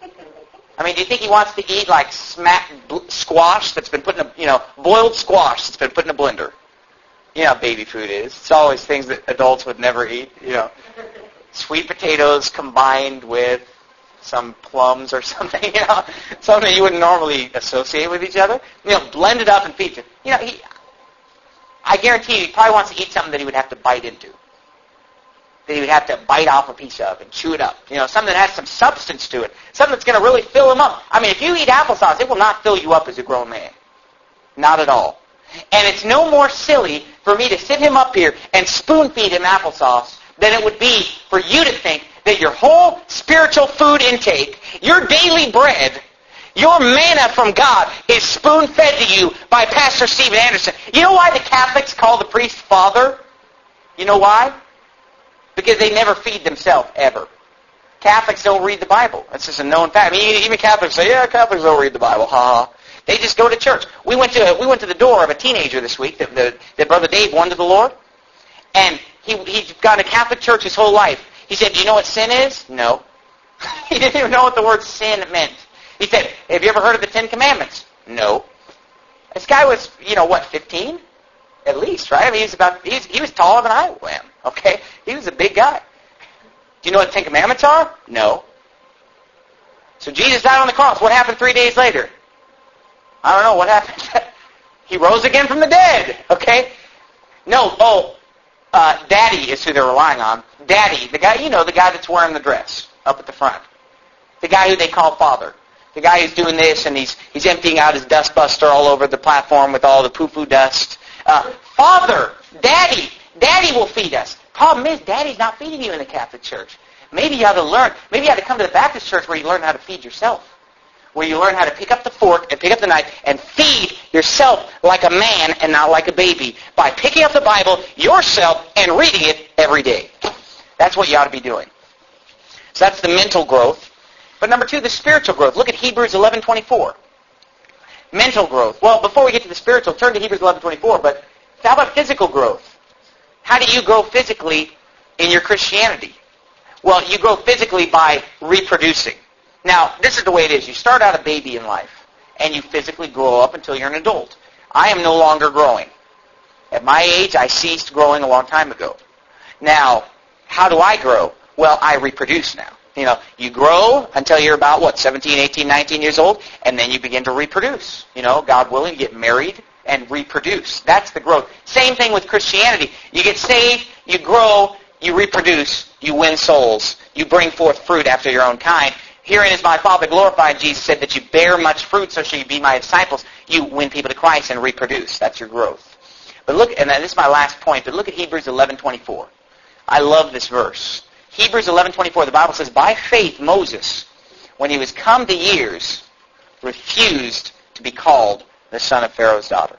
I mean, do you think he wants to eat like smack squash that's been put in a, you know, boiled squash that's been put in a blender? You know how baby food is. It's always things that adults would never eat, you know. Sweet potatoes combined with some plums or something, you know, something you wouldn't normally associate with each other. You know, blend it up and feed it. You know, he, I guarantee you he probably wants to eat something that he would have to bite into. That he would have to bite off a piece of and chew it up. You know, something that has some substance to it. Something that's going to really fill him up. I mean, if you eat applesauce, it will not fill you up as a grown man. Not at all. And it's no more silly for me to sit him up here and spoon feed him applesauce than it would be for you to think that your whole spiritual food intake, your daily bread, your manna from God is spoon-fed to you by Pastor Steven Anderson. You know why the Catholics call the priest Father? You know why? Because they never feed themselves, ever. Catholics don't read the Bible. That's just a known fact. I mean, even Catholics say, yeah, Catholics don't read the Bible. Ha ha. They just go to church. We went to we went to the door of a teenager this week that, that, that Brother Dave won to the Lord. And he, he's gone to Catholic church his whole life. He said, do you know what sin is? No. He didn't even know what the word sin meant. He said, have you ever heard of the Ten Commandments? No. This guy was, you know, what, fifteen? At least, right? I mean, he was about, he was, he was taller than I am, okay? He was a big guy. Do you know what the Ten Commandments are? No. So Jesus died on the cross. What happened three days later? I don't know. What happened? He rose again from the dead, okay? No, oh, uh, Daddy is who they're relying on. Daddy, the guy, you know, the guy that's wearing the dress up at the front. The guy who they call Father. The guy who's doing this, and he's he's emptying out his dust buster all over the platform with all the poo-poo dust. Uh, Father, Daddy, Daddy will feed us. Problem is, Daddy's not feeding you in the Catholic Church. Maybe you ought to learn. Maybe you ought to come to the Baptist Church where you learn how to feed yourself. Where you learn how to pick up the fork and pick up the knife and feed yourself like a man and not like a baby by picking up the Bible yourself and reading it every day. That's what you ought to be doing. So that's the mental growth. But number two, the spiritual growth. Look at Hebrews eleven twenty-four. Mental growth. Well, before we get to the spiritual, turn to Hebrews eleven twenty-four. But how about physical growth? How do you grow physically in your Christianity? Well, you grow physically by reproducing. Now, this is the way it is. You start out a baby in life, and you physically grow up until you're an adult. I am no longer growing. At my age, I ceased growing a long time ago. Now, how do I grow? Well, I reproduce now. You know, you grow until you're about, what, seventeen, eighteen, nineteen years old, and then you begin to reproduce. You know, God willing, you get married and reproduce. That's the growth. Same thing with Christianity. You get saved, you grow, you reproduce, you win souls, you bring forth fruit after your own kind. Herein is my Father glorified, Jesus said, that you bear much fruit, so shall you be my disciples. You win people to Christ and reproduce. That's your growth. But look, and this is my last point, but look at Hebrews eleven twenty-four. I love this verse. Hebrews eleven twenty-four, the Bible says, by faith Moses, when he was come to years, refused to be called the son of Pharaoh's daughter.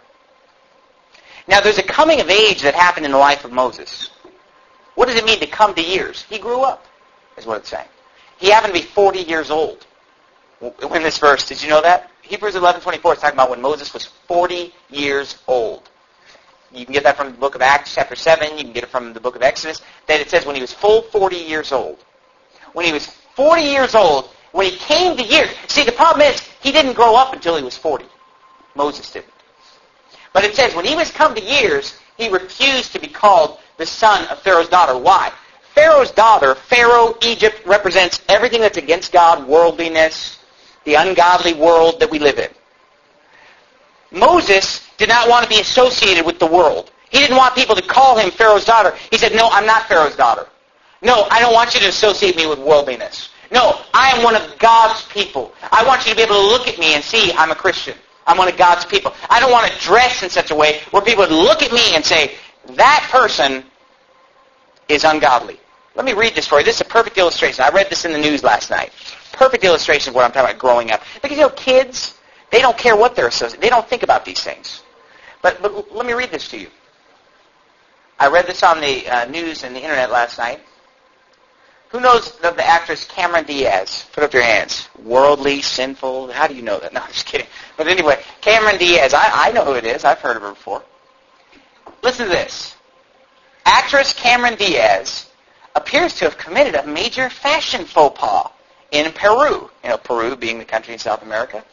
Now, there's a coming of age that happened in the life of Moses. What does it mean to come to years? He grew up, is what it's saying. He happened to be forty years old when this verse, did you know that? Hebrews eleven twenty-four is talking about when Moses was forty years old. You can get that from the book of Acts chapter seven. You can get it from the book of Exodus. That it says when he was full forty years old. When he was forty years old, when he came to years. See, the problem is he didn't grow up until he was forty. Moses didn't. But it says when he was come to years, he refused to be called the son of Pharaoh's daughter. Why? Pharaoh's daughter, Pharaoh, Egypt, represents everything that's against God, worldliness, the ungodly world that we live in. Moses did not want to be associated with the world. He didn't want people to call him Pharaoh's daughter. He said, no, I'm not Pharaoh's daughter. No, I don't want you to associate me with worldliness. No, I am one of God's people. I want you to be able to look at me and see I'm a Christian. I'm one of God's people. I don't want to dress in such a way where people would look at me and say, that person is ungodly. Let me read this for you. This is a perfect illustration. I read this in the news last night. Perfect illustration of what I'm talking about growing up. Because, you know, kids, they don't care what they're associated. They don't think about these things. But, but let me read this to you. I read this on the uh, news and the internet last night. Who knows of the actress Cameron Diaz? Put up your hands. Worldly, sinful. How do you know that? No, I'm just kidding. But anyway, Cameron Diaz. I, I know who it is. I've heard of her before. Listen to this. Actress Cameron Diaz appears to have committed a major fashion faux pas in Peru. You know, Peru being the country in South America.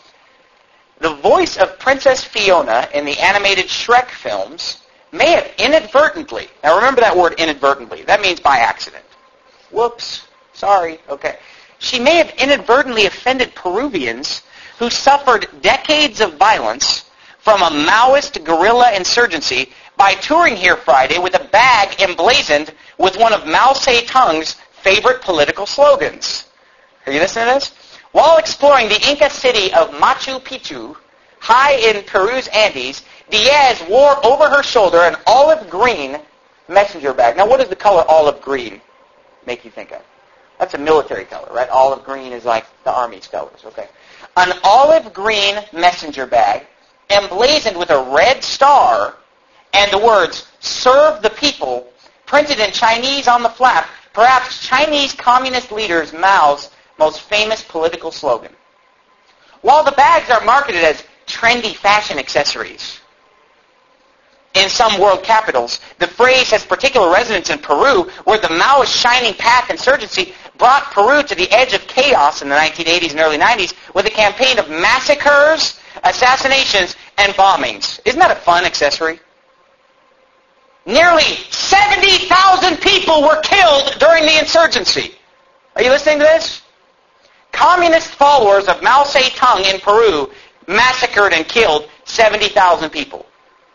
The voice of Princess Fiona in the animated Shrek films may have inadvertently, now remember that word inadvertently, that means by accident. Whoops, sorry, okay. She may have inadvertently offended Peruvians who suffered decades of violence from a Maoist guerrilla insurgency by touring here Friday with a bag emblazoned with one of Mao Zedong's favorite political slogans. Are you listening to this? While exploring the Inca city of Machu Picchu, high in Peru's Andes, Diaz wore over her shoulder an olive green messenger bag. Now, what does the color olive green make you think of? That's a military color, right? Olive green is like the Army's colors, okay. An olive green messenger bag emblazoned with a red star and the words, serve the people, printed in Chinese on the flap, perhaps Chinese communist leaders Mao's most famous political slogan. While the bags are marketed as trendy fashion accessories in some world capitals, the phrase has particular resonance in Peru, where the Maoist Shining Path insurgency brought Peru to the edge of chaos in the nineteen eighties and early nineties with a campaign of massacres, assassinations, and bombings. Isn't that a fun accessory? Nearly seventy thousand people were killed during the insurgency. Are you listening to this? Communist followers of Mao Zedong in Peru massacred and killed seventy thousand people.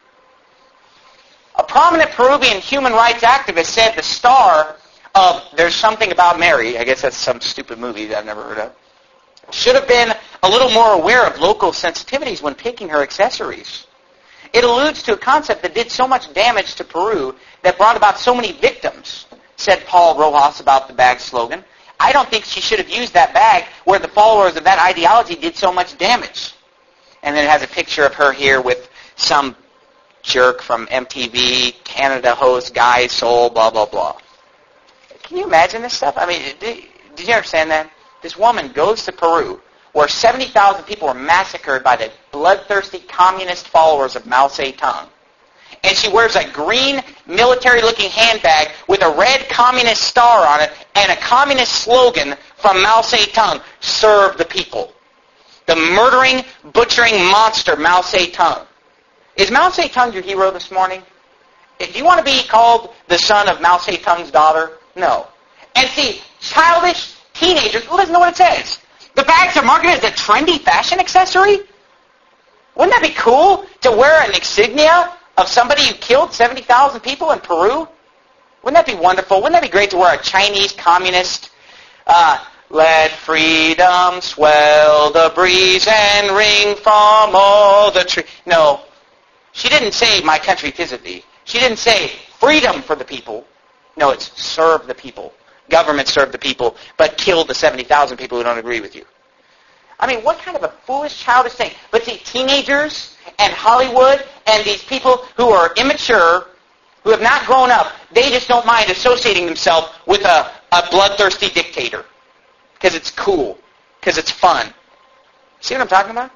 A prominent Peruvian human rights activist said the star of There's Something About Mary, I guess that's some stupid movie that I've never heard of, should have been a little more aware of local sensitivities when picking her accessories. It alludes to a concept that did so much damage to Peru that brought about so many victims, said Paul Rojas about the bag's slogan. I don't think she should have used that bag where the followers of that ideology did so much damage. And then it has a picture of her here with some jerk from M T V, Canada host, Guy Soul, blah, blah, blah. Can you imagine this stuff? I mean, did, did you understand that? This woman goes to Peru, where seventy thousand people were massacred by the bloodthirsty communist followers of Mao Zedong. And she wears a green military-looking handbag with a red communist star on it and a communist slogan from Mao Zedong, serve the people. The murdering, butchering monster Mao Zedong. Is Mao Zedong your hero this morning? Do you want to be called the son of Mao Zedong's daughter? No. And see, childish teenagers, listen to what it says. The bags are marketed as a trendy fashion accessory? Wouldn't that be cool to wear an insignia of somebody who killed seventy thousand people in Peru? Wouldn't that be wonderful? Wouldn't that be great to wear a Chinese communist, uh, let freedom swell the breeze and ring from all the trees. No, she didn't say my country 'tis of thee. She didn't say freedom for the people. No, it's serve the people. Government serve the people, but kill the seventy thousand people who don't agree with you. I mean, what kind of a foolish, childish thing? But see, teenagers and Hollywood and these people who are immature, who have not grown up, they just don't mind associating themselves with a, a bloodthirsty dictator. Because it's cool. Because it's fun. See what I'm talking about?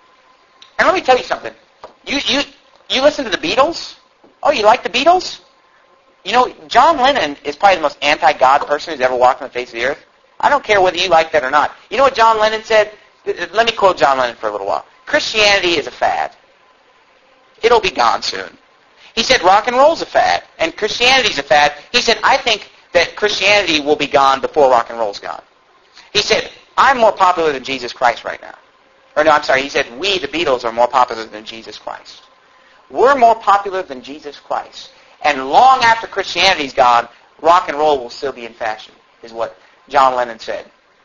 And let me tell you something. You, you, you listen to the Beatles? Oh, you like the Beatles? You know, John Lennon is probably the most anti-God person who's ever walked on the face of the earth. I don't care whether you like that or not. You know what John Lennon said? Let me quote John Lennon for a little while. Christianity is a fad. It'll be gone soon. He said rock and roll's a fad, and Christianity's a fad. He said, I think that Christianity will be gone before rock and roll's gone. He said, I'm more popular than Jesus Christ right now. Or no, I'm sorry, he said, we, the Beatles, are more popular than Jesus Christ. We're more popular than Jesus Christ. And long after Christianity's gone, rock and roll will still be in fashion, is what John Lennon said.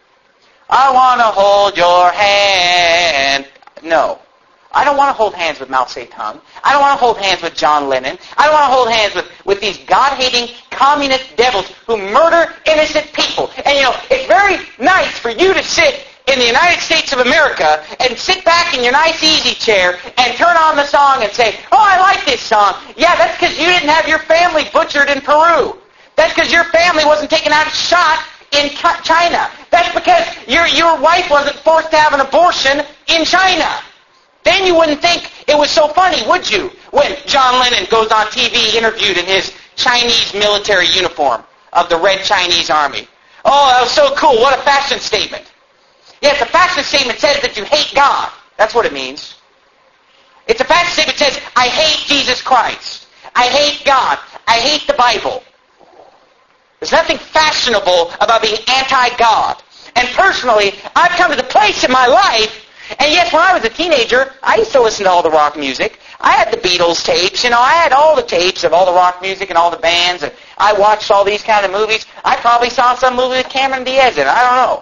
I want to hold your hand. No. I don't want to hold hands with Mao Zedong. I don't want to hold hands with John Lennon. I don't want to hold hands with, with these God-hating communist devils who murder innocent people. And you know, it's very nice for you to sit in the United States of America and sit back in your nice easy chair and turn on the song and say, oh, I like this song. Yeah, that's because you didn't have your family butchered in Peru. That's because your family wasn't taken out shot in China. That's because your, your wife wasn't forced to have an abortion in China. Then you wouldn't think it was so funny, would you, when John Lennon goes on T V interviewed in his Chinese military uniform of the Red Chinese Army. Oh, that was so cool. What a fashion statement. Yes, a fashion statement says that you hate God. That's what it means. It's a fashion statement that says, I hate Jesus Christ. I hate God. I hate the Bible. There's nothing fashionable about being anti-God. And personally, I've come to the place in my life, and yes, when I was a teenager, I used to listen to all the rock music. I had the Beatles tapes, you know, I had all the tapes of all the rock music and all the bands, and I watched all these kind of movies. I probably saw some movie with Cameron Diaz in it. I don't know.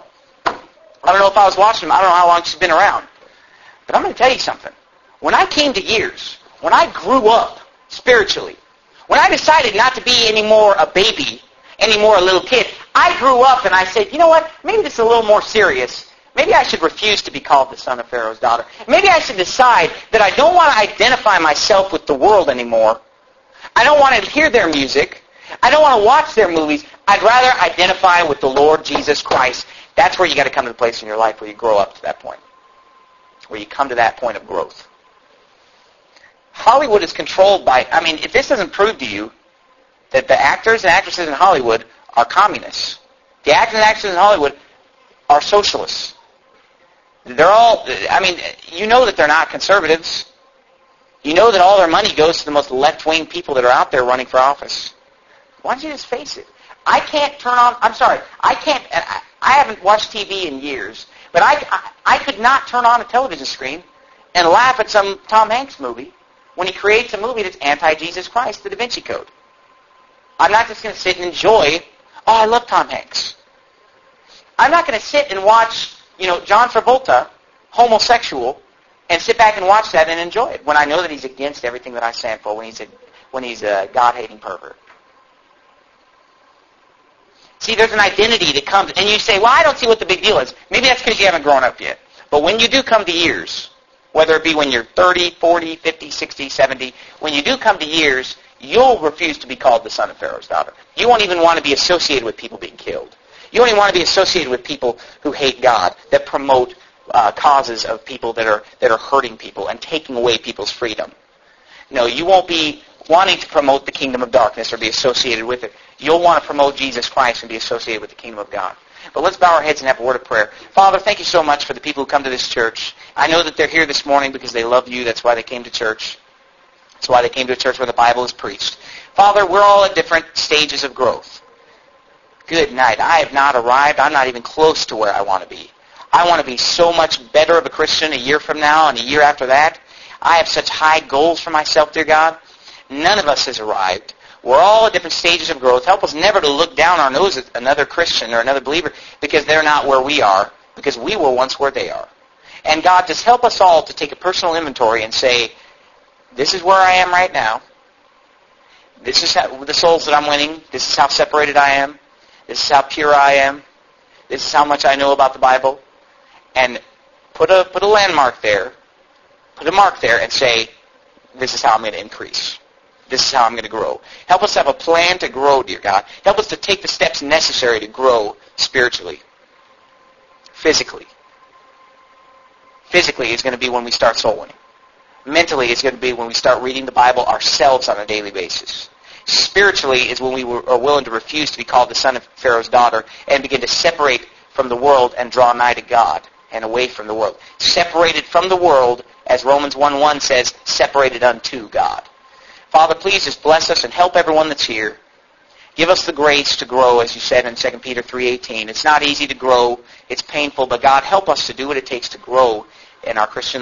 I don't know if I was watching them. I don't know how long she's been around. But I'm going to tell you something. When I came to years, when I grew up spiritually, when I decided not to be anymore a baby, anymore a little kid, I grew up and I said, you know what, maybe this is a little more serious. Maybe I should refuse to be called the son of Pharaoh's daughter. Maybe I should decide that I don't want to identify myself with the world anymore. I don't want to hear their music. I don't want to watch their movies. I'd rather identify with the Lord Jesus Christ. That's where you got to come to the place in your life where you grow up to that point. Where you come to that point of growth. Hollywood is controlled by, I mean, if this doesn't prove to you that the actors and actresses in Hollywood are communists. The actors and actresses in Hollywood are socialists. They're all, I mean, you know that they're not conservatives. You know that all their money goes to the most left-wing people that are out there running for office. Why don't you just face it? I can't turn on, I'm sorry, I can't, I, I haven't watched T V in years, but I, I, I could not turn on a television screen and laugh at some Tom Hanks movie when he creates a movie that's anti-Jesus Christ, the Da Vinci Code. I'm not just going to sit and enjoy, oh, I love Tom Hanks. I'm not going to sit and watch you know, John Travolta, homosexual, and sit back and watch that and enjoy it when I know that he's against everything that I stand for, when he's a, when he's a God-hating pervert. See, there's an identity that comes, and you say, well, I don't see what the big deal is. Maybe that's because you haven't grown up yet. But when you do come to years, whether it be when you're thirty, forty, fifty, sixty, seventy, when you do come to years, you'll refuse to be called the son of Pharaoh's daughter. You won't even want to be associated with people being killed. You don't even want to be associated with people who hate God, that promote uh, causes of people that are that are hurting people and taking away people's freedom. No, you won't be wanting to promote the kingdom of darkness or be associated with it. You'll want to promote Jesus Christ and be associated with the kingdom of God. But let's bow our heads and have a word of prayer. Father, thank you so much for the people who come to this church. I know that they're here this morning because they love you. That's why they came to church. That's why they came to a church where the Bible is preached. Father, we're all at different stages of growth. Good night. I have not arrived. I'm not even close to where I want to be. I want to be so much better of a Christian a year from now and a year after that. I have such high goals for myself, dear God. None of us has arrived. We're all at different stages of growth. Help us never to look down our nose at another Christian or another believer because they're not where we are, because we were once where they are. And God, just help us all to take a personal inventory and say, this is where I am right now. This is how, the souls that I'm winning. This is how separated I am. This is how pure I am. This is how much I know about the Bible. And put a put a landmark there. Put a mark there and say, this is how I'm going to increase. This is how I'm going to grow. Help us have a plan to grow, dear God. Help us to take the steps necessary to grow spiritually. Physically. Physically is going to be when we start soul winning. Mentally is going to be when we start reading the Bible ourselves on a daily basis. Spiritually is when we are willing to refuse to be called the son of Pharaoh's daughter and begin to separate from the world and draw nigh to God and away from the world. Separated from the world, as Romans one one says, separated unto God. Father, please just bless us and help everyone that's here. Give us the grace to grow, as you said in Second Peter three eighteen. It's not easy to grow. It's painful, but God, help us to do what it takes to grow in our Christian